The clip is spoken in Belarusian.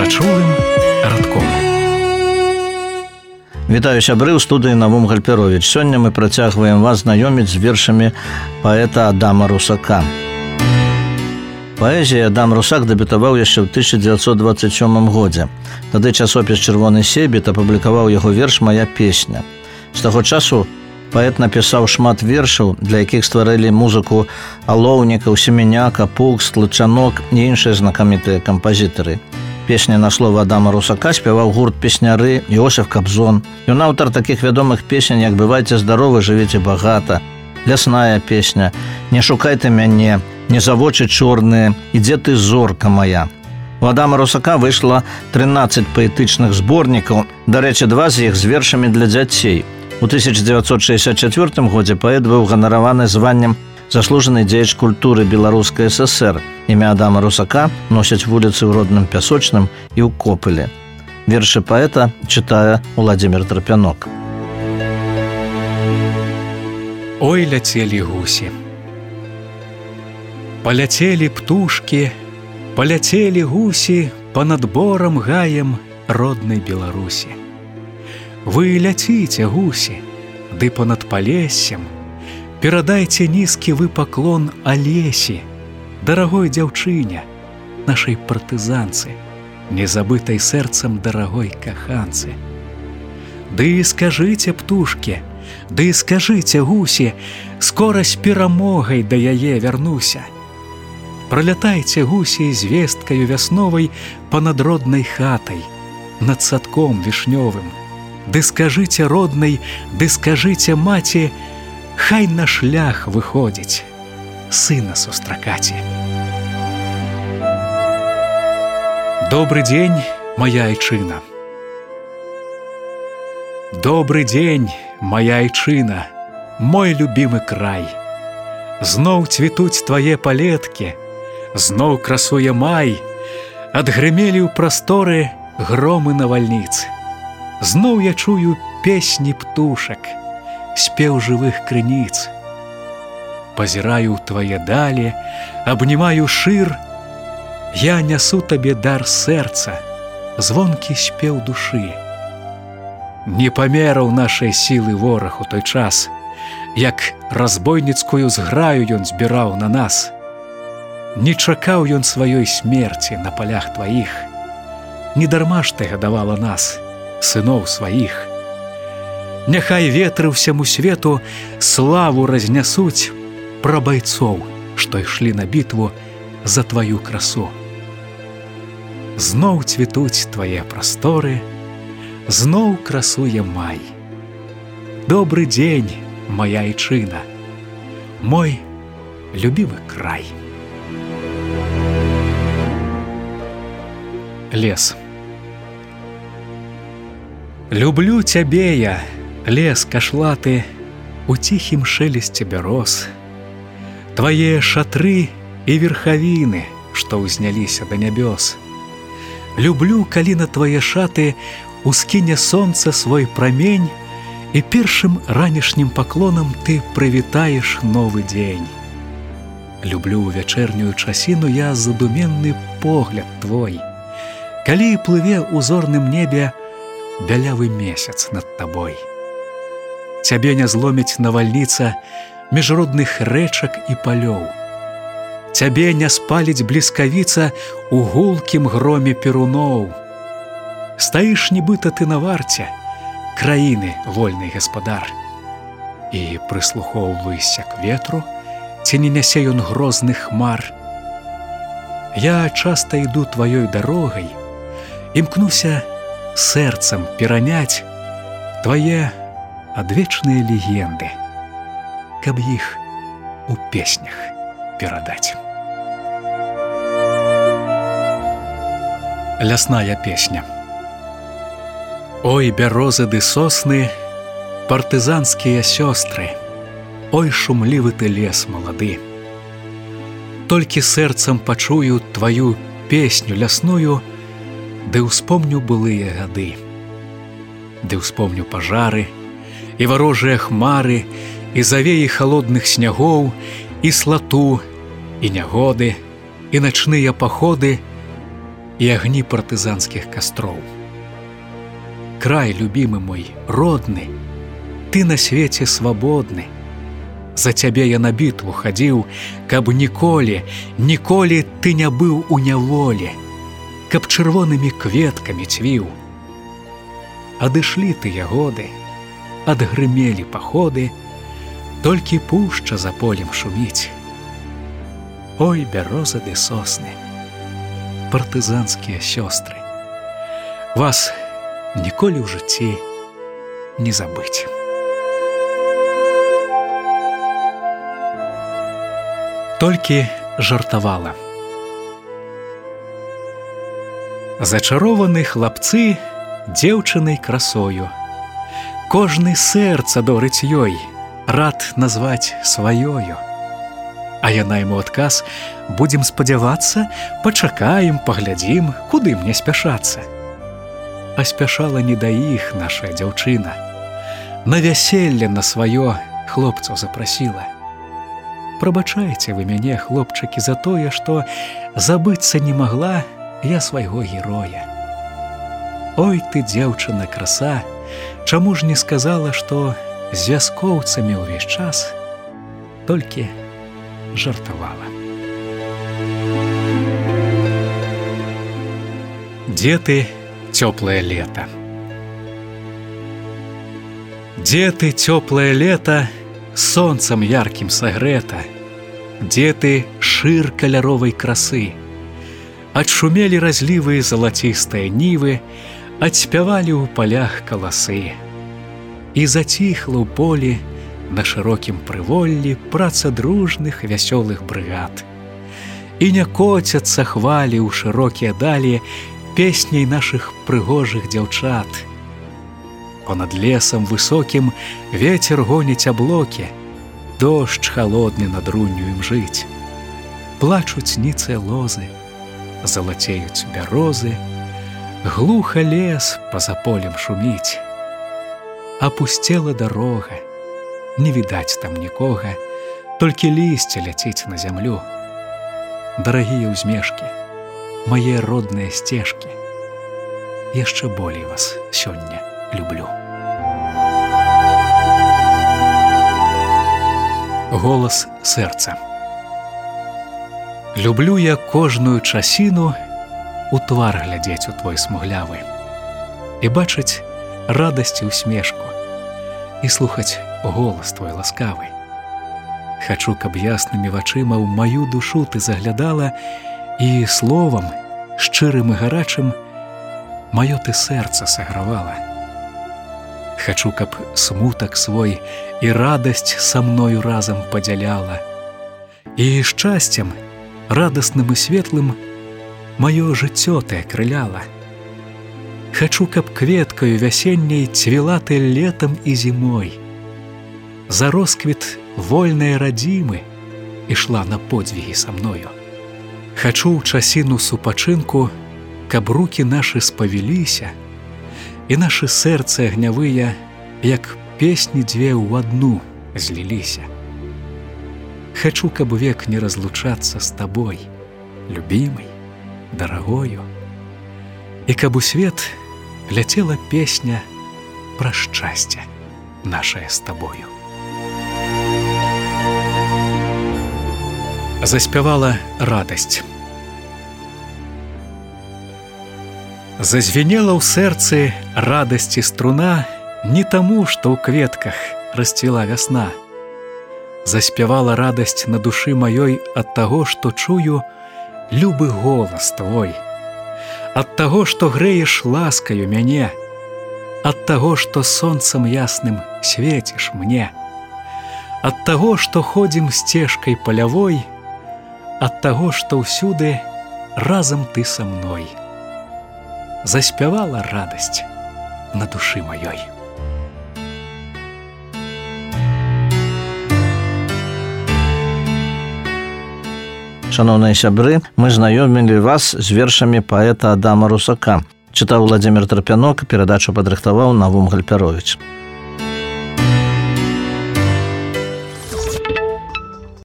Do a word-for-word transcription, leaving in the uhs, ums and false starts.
зачулым радком. Вітаю сябры, ў студыі Навум Гальперовіч. Сёння мы працягваем вас знаёміць з вершамі паэта Адама Русака. Паэзія Адам Русак дэбютаваў яшчэ ў тысяча дзевяцьсот дваццаць сёмым годзе. Тады часопіс «Чырвоны Себет» апублікаваў яго верш «Мая песня». З таго часу паэт напісаў шмат вершаў, для якіх стварылі музыку Алоўнікаў, Семеняка, Пукс, Тлачанок і іншыя знакамітыя кампазітары. Песні на слова Адама Русака спяваў гурт «Песняры», Іосиф Кабзон. Ён аўтар такіх вядомых песень, як «Бывайце здаровы, жывіце багата», «Лясная песня», «Не шукай ты мяне», «Не за вочы чорныя», «Ідзе ты, зорка моя». У Адама Русака выйшла трынаццаць паэтычных зборнікаў, дарэчы, два з іх з вершамі для дзяцей. У тысяча дзевяцьсот шэсцьдзясят чацвёртым годзе паэт быў ганараваны званнем «Заслужаны дзеяч культуры Беларускай ССР». Імя Адама Русака носяць вуліцы ў родным Пясочным і ў Копылі. Вершы паэта чытае Уладзімір Трапянок. Ой, ляцелі гусі. Паляцелі птушкі, паляцелі гусі панад борам гаем роднай Беларусі. Вы ляціце, гусі, ды понад палессем перадайце нізкі вы паклон Алесі, дарагой дзяўчыне, нашай партызанцы, незабытай сэрцам дарагой каханцы. Ды скажыце, птушкі, ды скажыце, гусі, скора з перамогай да яе вярнуся. Пралятайце, гусі, з весткаю вясновай панад роднай хатай, над садком вішнёвым. Ды скажыце роднай, ды скажыце маці, хай на шлях выходзіць, сына сустракаці. Добры дзень, моя айчына. Добры дзень, моя айчына, мой любімы край. Зноў цвітуць твае палеткі, зноў красуе май, адгрымелі ў прасторы громы навальніц. Зноў я чую песні птушак, спеў жывых крыніц. Пазіраю ў твае далі, абнімаю шыр, я нясу табе дар сэрца, звонкі спеў душы. Не памераў нашай сілы вораг у той час, як разбойніцкую зграю ён збіраў на нас. Не чакаў ён сваёй смерці на палях тваіх, не дарма ж ты гадавала нас, сыноў сваіх. Няхай ветры ўсяму свету славу разнясуць пра байцоў, што ішлі на бітву за тваю красу. Зноў цвітуць твае прасторы, зноў красуе май. Добры дзень, моя айчына, мой любімы край. Лес. Люблю цябе я, лес кашлаты, у ціхім шелесце бяроз. Твае шатры і верхавіны, што ўзняліся да нябёс. Люблю, калі на твае шаты ускіне сонца свой прамень, і першым ранішнім паклонам ты прывітаеш новы дзень. Люблю ў вячэрнюю часіну я задуменны погляд твой, калі плыве ў зорным небе бялявы месяц над табой. Цябе не зломіць навальніца міжродных рэчак і палёў. Цябе не спаліць бліскавіца у гулкім громе перуноў. Стаіш нібыта ты на варце краіны, вольны гаспадар, і прыслухоўваешся к ветру, ці не нясе ён грозных хмар. Я часта іду тваёй дарогай, імкнуся сэрцам пераняць твае адвечныя легенды, каб іх у песнях перадаць. Лясная песня. Ой, бярозы ды сосны, партызанскія сёстры, ой, шумлівы ты лес малады. Толькі сэрцам пачую тваю песню лясную, ды ўспомню былыя гады. Ды ўспомню пажары, і варожыя хмары, і завеі халодных снягоў, і слату, і нягоды, і начныя паходы, і агні партызанскіх кастроў. Край, любімы мой, родны, ты на свеце свабодны. За цябе я на бітву хадзіў, каб ніколі, ніколі ты не быў у няволі, каб чырвонымі кветкамі цвіў. Адышлі тыя годы, адгрымелі паходы, толькі пушча за полем шуміць. Ой, бярозы ды сосны, партызанскія сёстры, вас ніколі ў жыцці не забыць. Толькі жартавала. Зачарованы хлапцы дзеўчынай красою. Кожны сэрца дорыць ёй, рад назваць сваёю. А яна яму адказ: будзем спадзявацца, пачакаем, паглядзім, куды мне спяшацца. А спяшала не да іх наша дзяўчына. На вяселле на сваё хлопцаў запрасіла. Прабачайце вы мяне, хлопчыкі, за тое, што забыцца не магла я свайго героя. Ой, ты, дзеўчына, краса, чаму ж не сказала, што з вяскоўцамі ўвесь час толькі жартавала. Дзе ты, цёплае лета? Дзе ты, цёплае лета, сонцам яркім сагрэта? Дзе ты, шыр каляровай красы? Адшумелі разлівы залацістыя нівы, адспявалі ў палях каласы. І заціхла ў полі на шырокім прыволлі праца дружных вясёлых брыгад. І не коцяцца хвалі ў шырокія далі песняй нашых прыгожых дзяўчат. Понад лесам высокім ветер гоніць аблокі, дождж халодны над рунню ім жыць. Плачуць ніцыя лозы, залацеюць бярозы, глуха лес па-за полем шуміць. Апусцела дарога, не відаць там нікога, толькі лісце ляціць на зямлю. Дарагія ўзмешкі, мае родныя сцежкі, яшчэ болей вас сёння люблю. Голас сэрца. Люблю я кожную часіну у твар глядзець у твой смуглявы і бачыць радасць і усмешку і слухаць голас твой ласкавы. Хачу, каб яснымі вачыма ў маю душу ты заглядала і словам шчырым і гарачым маё ты сэрца сагравала. Хачу, каб смутак свой і радасць са мною разам падзяляла і шчасцем радасным і светлым маё жыццё ты акрыляла. Хачу, каб кветкаю вясенняй цвіла ты летам і зімой. За росквіт вольнай радзімы ішла на подзвігі са мною. Хачу ў часіну супачынку, каб рукі нашы спавіліся, і нашы сэрцы агнявыя, як песні дзве ў адну зліліся. Хачу, каб век не разлучацца з табой, любімай, дарагою, і каб у свет ляцела песня пра шчасце нашае з табою. Заспявала радасць. Зазвенела ў сэрцы радасці струна не таму, што ў кветках расцвіла вясна. Заспявала радасць на душы маёй ад таго, што чую любы голас твой, ад таго, што грэеш ласкаю мяне, ад таго, што сонцам ясным свеціш мне, ад таго, што ходзім сцежкай палявой, ад таго, што ўсюды разам ты са мной. Заспявала радасць на душы маёй. Шановныя сябры, мы знаёмілі вас з вершамі паэта Адама Русака. Чытаў Владзімір Трапянок, перадачу падрыхтаваў Навум Гальпяровіч.